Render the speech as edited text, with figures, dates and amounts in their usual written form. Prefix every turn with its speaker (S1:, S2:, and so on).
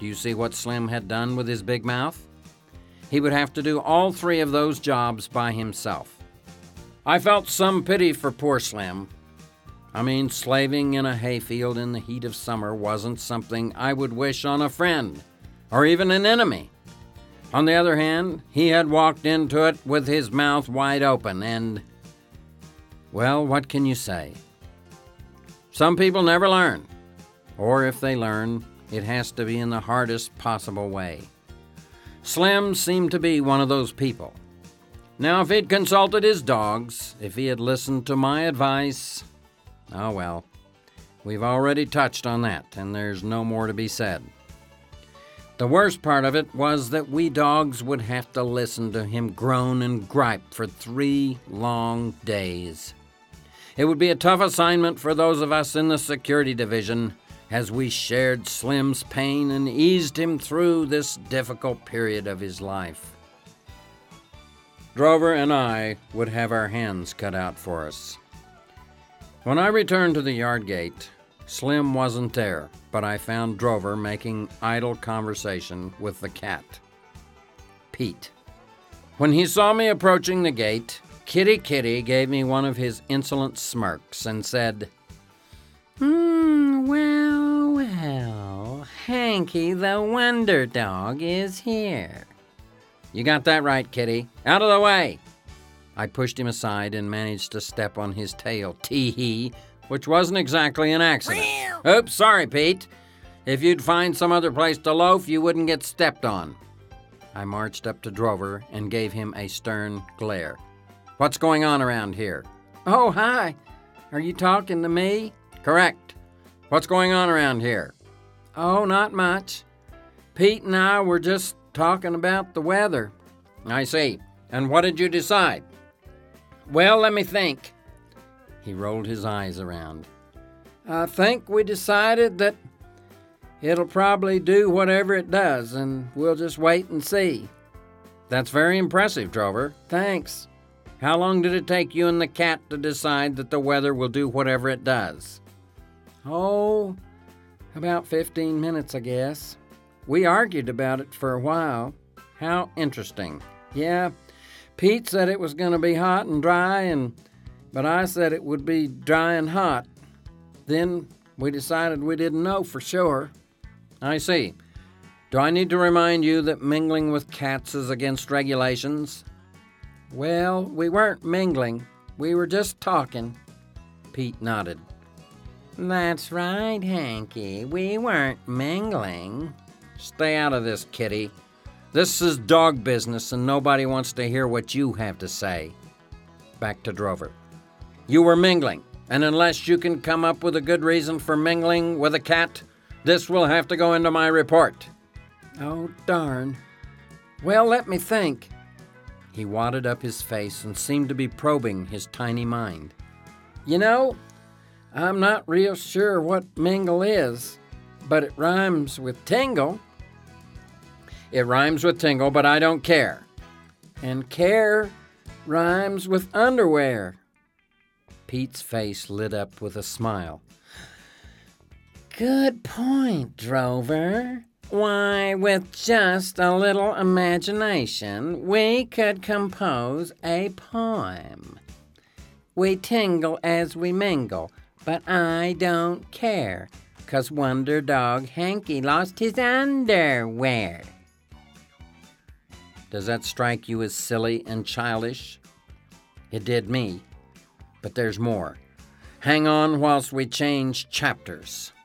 S1: Do you see what Slim had done with his big mouth? He would have to do all 3 of those jobs by himself. I felt some pity for poor Slim. I mean, slaving in a hayfield in the heat of summer wasn't something I would wish on a friend, or even an enemy. On the other hand, he had walked into it with his mouth wide open and, well, what can you say? Some people never learn, or if they learn, it has to be in the hardest possible way. Slim seemed to be one of those people. Now, if he'd consulted his dogs, if he had listened to my advice, oh well, we've already touched on that, and there's no more to be said. The worst part of it was that we dogs would have to listen to him groan and gripe for 3 long days. It would be a tough assignment for those of us in the security division as we shared Slim's pain and eased him through this difficult period of his life. Drover and I would have our hands cut out for us. When I returned to the yard gate, Slim wasn't there, but I found Drover making idle conversation with the cat, Pete. When he saw me approaching the gate, Kitty gave me one of his insolent smirks and said, Well, Hanky the Wonder Dog is here. You got that right, Kitty. Out of the way! I pushed him aside and managed to step on his tail, tee-hee, which wasn't exactly an accident. Oops, sorry, Pete. If you'd find some other place to loaf, you wouldn't get stepped on. I marched up to Drover and gave him a stern glare. What's going on around here? Oh, hi. Are you talking to me? Correct. What's going on around here? Oh, not much. Pete and I were just talking about the weather. I see. And what did you decide? Well, let me think. He rolled his eyes around. I think we decided that it'll probably do whatever it does, and we'll just wait and see. That's very impressive, Drover. Thanks. How long did it take you and the cat to decide that the weather will do whatever it does? Oh, about 15 minutes, I guess. We argued about it for a while. How interesting. Yeah, Pete said it was going to be hot and dry, but I said it would be dry and hot. Then we decided we didn't know for sure. I see. Do I need to remind you that mingling with cats is against regulations? Well, we weren't mingling. We were just talking. Pete nodded. That's right, Hanky. We weren't mingling. Stay out of this, Kitty. This is dog business, and nobody wants to hear what you have to say. Back to Drover. You were mingling, and unless you can come up with a good reason for mingling with a cat, this will have to go into my report. Oh, darn. Well, let me think. He wadded up his face and seemed to be probing his tiny mind. You know, I'm not real sure what mingle is, but it rhymes with tingle. It rhymes with tingle, but I don't care. And care rhymes with underwear. Pete's face lit up with a smile. Good point, Drover. Why, with just a little imagination, we could compose a poem. We tingle as we mingle, but I don't care, 'cause Wonder Dog Hanky lost his underwear. Does that strike you as silly and childish? It did me, but there's more. Hang on whilst we change chapters.